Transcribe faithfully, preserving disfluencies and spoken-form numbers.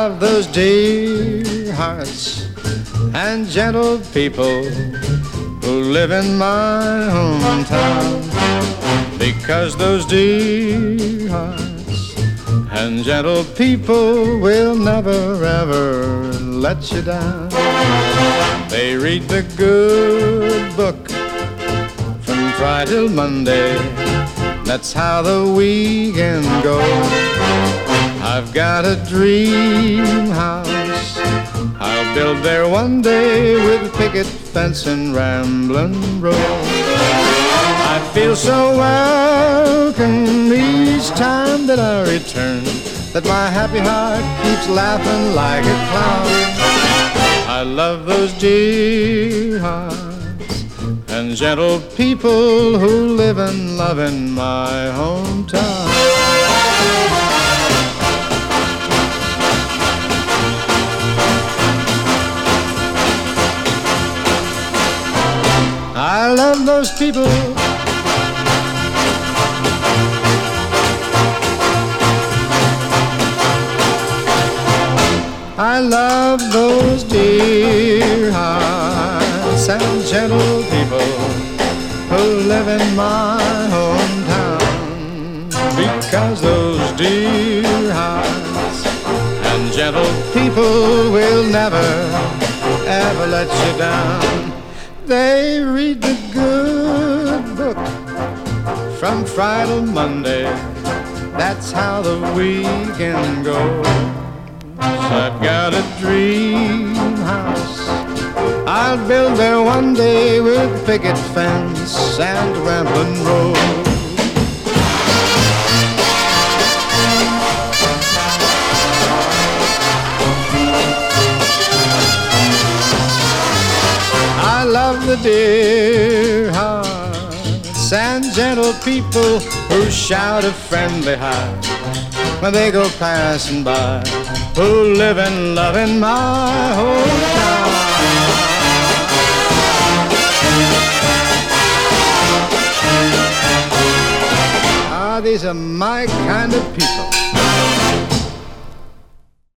love those dear hearts and gentle people who live in my hometown, because those dear hearts and gentle people will never ever let you down. They read the good book from Friday till Monday, that's how the weekend goes. I've got a dream house I'll build there one day, with picket fence and rambling road. I feel so welcome each time that I return, that my happy heart keeps laughing like a clown. I love those dear hearts and gentle people who live and love in my hometown. I love those people. I love those dear hearts and gentle people who live in my hometown, because those dear hearts and gentle people will never ever let you down. They read the good book from Friday till Monday, that's how the weekend goes. I've got a dream house I'll build there one day, with picket fence and rambling road. I love the dear hearts and gentle people who shout a friendly hi when they go passing by, who live and love in my hometown. Ah, these are my kind of people.